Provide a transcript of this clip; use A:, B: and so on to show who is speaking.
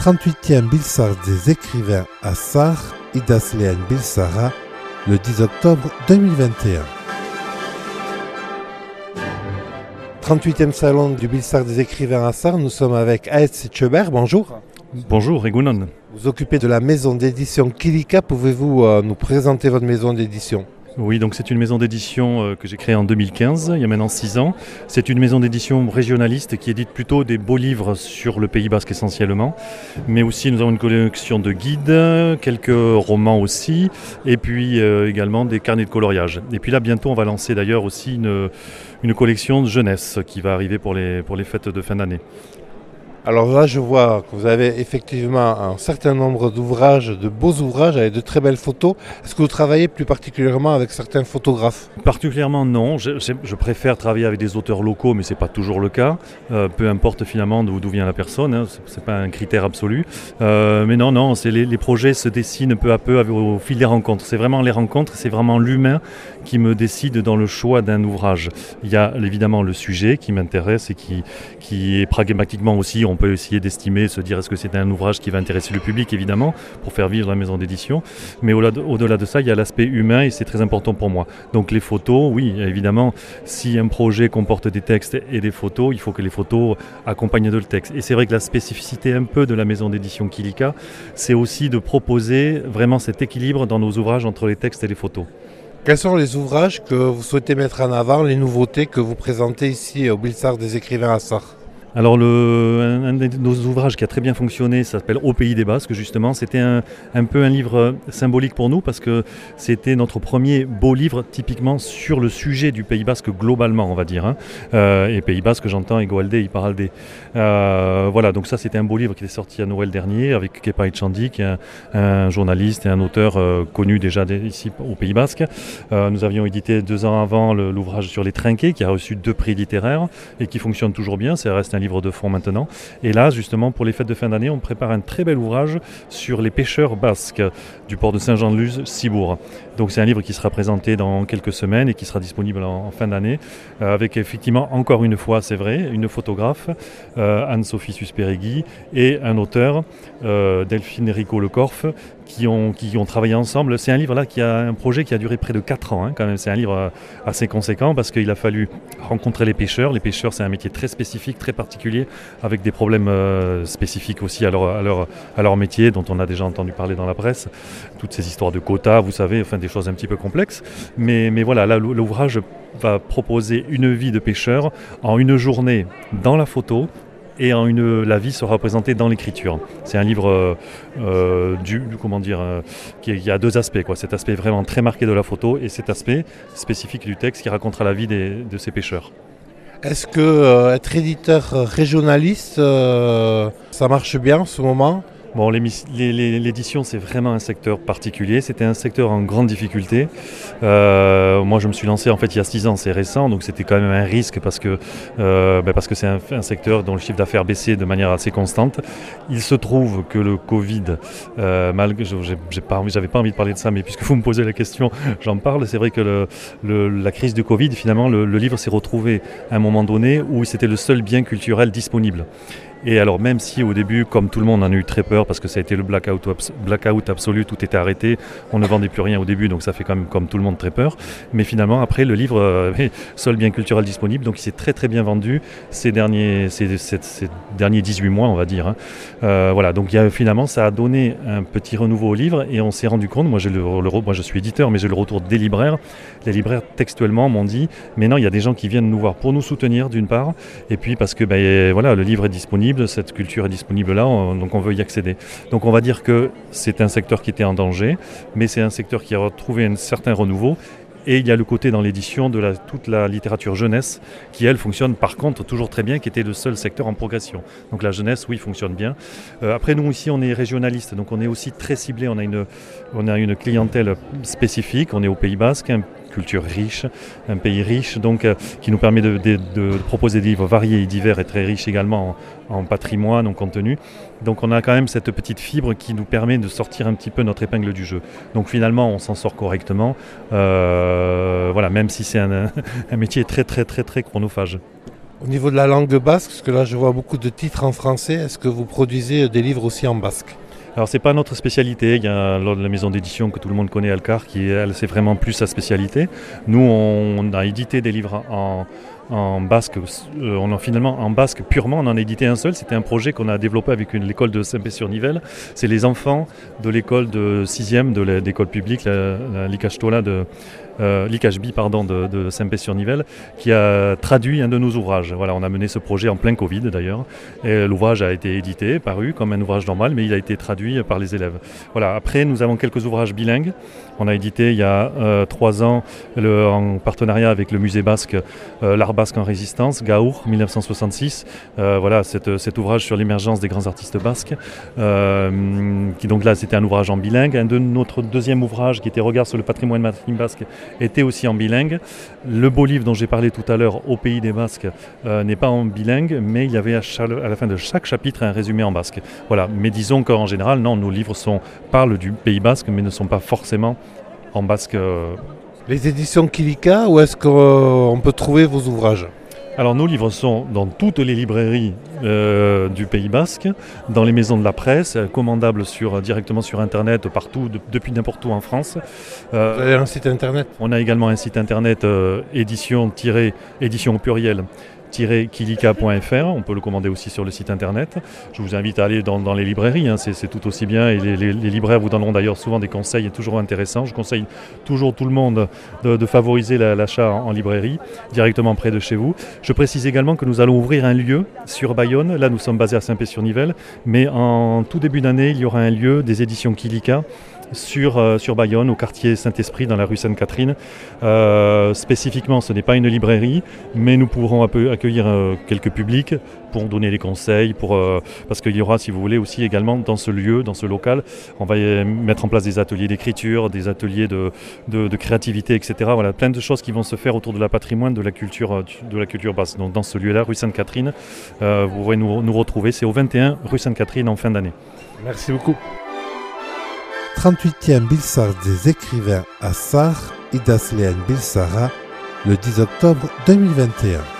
A: 38e Bilsart des écrivains à Sarre, Idazlean Biltzarra, le 10 octobre 2021. 38e salon du Bilsart des écrivains à Sarre, nous sommes avec Aetz Etxeber, bonjour.
B: Bonjour, Egunon.
A: Vous occupez de la maison d'édition Kilika, pouvez-vous nous présenter votre maison d'édition ?
B: Oui, donc c'est une maison d'édition que j'ai créée en 2015, il y a maintenant 6 ans. C'est une maison d'édition régionaliste qui édite plutôt des beaux livres sur le Pays Basque essentiellement. Mais aussi nous avons une collection de guides, quelques romans aussi, et puis également des carnets de coloriage. Et puis là bientôt on va lancer d'ailleurs aussi une collection de jeunesse qui va arriver pour les fêtes de fin d'année.
A: Alors là, je vois que vous avez effectivement un certain nombre d'ouvrages, de beaux ouvrages avec de très belles photos. Est-ce que vous travaillez plus particulièrement avec certains photographes ?
B: Particulièrement non, je préfère travailler avec des auteurs locaux, mais ce n'est pas toujours le cas. Peu importe finalement d'où vient la personne, hein, ce n'est pas un critère absolu. Mais non, les projets se dessinent peu à peu au fil des rencontres. C'est vraiment les rencontres, c'est vraiment l'humain qui me décide dans le choix d'un ouvrage. Il y a évidemment le sujet qui m'intéresse et qui est pragmatiquement aussi. On peut essayer d'estimer, se dire est-ce que c'est un ouvrage qui va intéresser le public évidemment pour faire vivre la maison d'édition. Mais au-delà de ça, il y a l'aspect humain et c'est très important pour moi. Donc les photos, oui évidemment, si un projet comporte des textes et des photos, il faut que les photos accompagnent de le texte. Et c'est vrai que la spécificité un peu de la maison d'édition Kilika, c'est aussi de proposer vraiment cet équilibre dans nos ouvrages entre les textes et les photos.
A: Quels sont les ouvrages que vous souhaitez mettre en avant, les nouveautés que vous présentez ici au Bilsart des écrivains à Sarre ?
B: Alors un de nos ouvrages qui a très bien fonctionné, ça s'appelle Au Pays des Basques justement. C'était un peu un livre symbolique pour nous parce que c'était notre premier beau livre typiquement sur le sujet du Pays Basque globalement on va dire. Et Pays Basque j'entends Egoalde, Iparalde. Voilà, donc ça c'était un beau livre qui est sorti à Noël dernier avec Kepa Etxandi qui est un journaliste et un auteur connu déjà ici au Pays Basque. Nous avions édité 2 ans avant l'ouvrage sur les Trinqués qui a reçu 2 prix littéraires et qui fonctionne toujours bien, ça reste un livre de fond maintenant. Et là, justement, pour les fêtes de fin d'année, on prépare un très bel ouvrage sur les pêcheurs basques du port de Saint-Jean-de-Luz, Cibourg. Donc c'est un livre qui sera présenté dans quelques semaines et qui sera disponible en fin d'année, avec effectivement, encore une fois, c'est vrai, une photographe, Anne-Sophie Susperegui, et un auteur, Delphine Rico Lecorf, qui ont travaillé ensemble. C'est un livre là qui a un projet qui a duré près de 4 ans quand même. C'est un livre assez conséquent parce qu'il a fallu rencontrer les pêcheurs. Les pêcheurs, c'est un métier très spécifique, très particulier, avec des problèmes spécifiques aussi à leur métier, dont on a déjà entendu parler dans la presse. Toutes ces histoires de quotas, vous savez, enfin des choses un petit peu complexes. Mais voilà, là l'ouvrage va proposer une vie de pêcheur en une journée dans la photo. Et la vie sera représentée dans l'écriture. C'est un livre qui a 2 aspects, quoi. Cet aspect vraiment très marqué de la photo et cet aspect spécifique du texte qui racontera la vie de ces pêcheurs.
A: Est-ce que être éditeur régionaliste, ça marche bien en ce moment ?
B: Bon, l'édition, c'est vraiment un secteur particulier. C'était un secteur en grande difficulté. Moi, je me suis lancé en fait il y a 6 ans, c'est récent, donc c'était quand même un risque parce que c'est un secteur dont le chiffre d'affaires baissait de manière assez constante. Il se trouve que le Covid, j'avais pas envie de parler de ça, mais puisque vous me posez la question, j'en parle. C'est vrai que la crise du Covid, finalement, le livre s'est retrouvé à un moment donné où c'était le seul bien culturel disponible. Et alors même si au début, comme tout le monde, on en a eu très peur parce que ça a été le blackout absolu, tout était arrêté, on ne vendait plus rien au début, donc ça fait quand même comme tout le monde très peur. Mais finalement, après, le livre, seul bien culturel disponible, donc il s'est très très bien vendu ces derniers 18 mois, on va dire. Voilà, donc finalement, ça a donné un petit renouveau au livre et on s'est rendu compte, moi je suis éditeur, mais j'ai le retour des libraires. Les libraires textuellement m'ont dit, mais non, il y a des gens qui viennent nous voir pour nous soutenir d'une part, et puis parce que voilà, le livre est disponible, cette culture est disponible là, donc on veut y accéder. Donc on va dire que c'est un secteur qui était en danger, mais c'est un secteur qui a retrouvé un certain renouveau. Et il y a le côté dans l'édition de toute la littérature jeunesse qui, elle, fonctionne par contre toujours très bien, qui était le seul secteur en progression. Donc la jeunesse, oui, fonctionne bien. Après, nous ici, on est régionaliste, donc on est aussi très ciblé. On a une clientèle spécifique. On est au Pays Basque, culture riche, un pays riche, donc qui nous permet de proposer des livres variés et divers et très riches également en patrimoine, en contenu. Donc on a quand même cette petite fibre qui nous permet de sortir un petit peu notre épingle du jeu. Donc finalement, on s'en sort correctement, voilà, même si c'est un métier très très très très chronophage.
A: Au niveau de la langue basque, parce que là je vois beaucoup de titres en français, est-ce que vous produisez des livres aussi en basque?
B: Alors c'est pas notre spécialité, il y a la maison d'édition que tout le monde connaît, Alcar, qui elle c'est vraiment plus sa spécialité. Nous on a édité des livres en basque, finalement en basque purement, on en a édité un seul, c'était un projet qu'on a développé avec l'école de Saint-Pé-sur-Nivelle. C'est les enfants de l'école de 6e de l'école publique, l'ICHB de Saint-Pé-sur-Nivelle, qui a traduit un de nos ouvrages. Voilà, on a mené ce projet en plein Covid d'ailleurs. Et l'ouvrage a été édité, paru comme un ouvrage normal, mais il a été traduit par les élèves. Voilà. Après, nous avons quelques ouvrages bilingues. On a édité il y a 3 ans, en partenariat avec le musée basque, l'art basque en résistance, Gaour, 1966. Voilà, cet ouvrage sur l'émergence des grands artistes basques. Qui donc là, c'était un ouvrage en bilingue. Notre deuxième ouvrage, qui était Regard sur le patrimoine maritime basque, était aussi en bilingue. Le beau livre dont j'ai parlé tout à l'heure, Au pays des Basques, n'est pas en bilingue, mais il y avait à la fin de chaque chapitre un résumé en basque. Voilà. Mais disons qu'en général, non, nos livres parlent du Pays basque, mais ne sont pas forcément en basque.
A: Les éditions Kilika, où est-ce qu'on peut trouver vos ouvrages?
B: Alors nos livres sont dans toutes les librairies du Pays basque, dans les maisons de la presse, commandables directement sur Internet, partout, depuis n'importe où en France.
A: Vous avez un site Internet?
B: On a également un site Internet édition au pluriel kilika.fr, on peut le commander aussi sur le site internet. Je vous invite à aller dans les librairies, hein, c'est tout aussi bien, et les libraires vous donneront d'ailleurs souvent des conseils toujours intéressants. Je conseille toujours tout le monde de favoriser l'achat en librairie, directement près de chez vous. Je précise également que nous allons ouvrir un lieu sur Bayonne, là nous sommes basés à Saint-Pé-sur-Nivelle, mais en tout début d'année, il y aura un lieu des éditions Kilika, sur Bayonne, au quartier Saint-Esprit, dans la rue Sainte-Catherine. Spécifiquement, ce n'est pas une librairie, mais nous pourrons accueillir quelques publics pour donner des conseils, parce qu'il y aura, si vous voulez, aussi également dans ce lieu, dans ce local, on va mettre en place des ateliers d'écriture, des ateliers de créativité, etc. Voilà, plein de choses qui vont se faire autour de la patrimoine, de la culture basque. Donc dans ce lieu-là, rue Sainte-Catherine, vous pourrez nous retrouver. C'est au 21 rue Sainte-Catherine en fin d'année.
A: Merci beaucoup.
C: 38e Bilsar des écrivains à Sarre, Idaslean Bilsara, le 10 octobre 2021.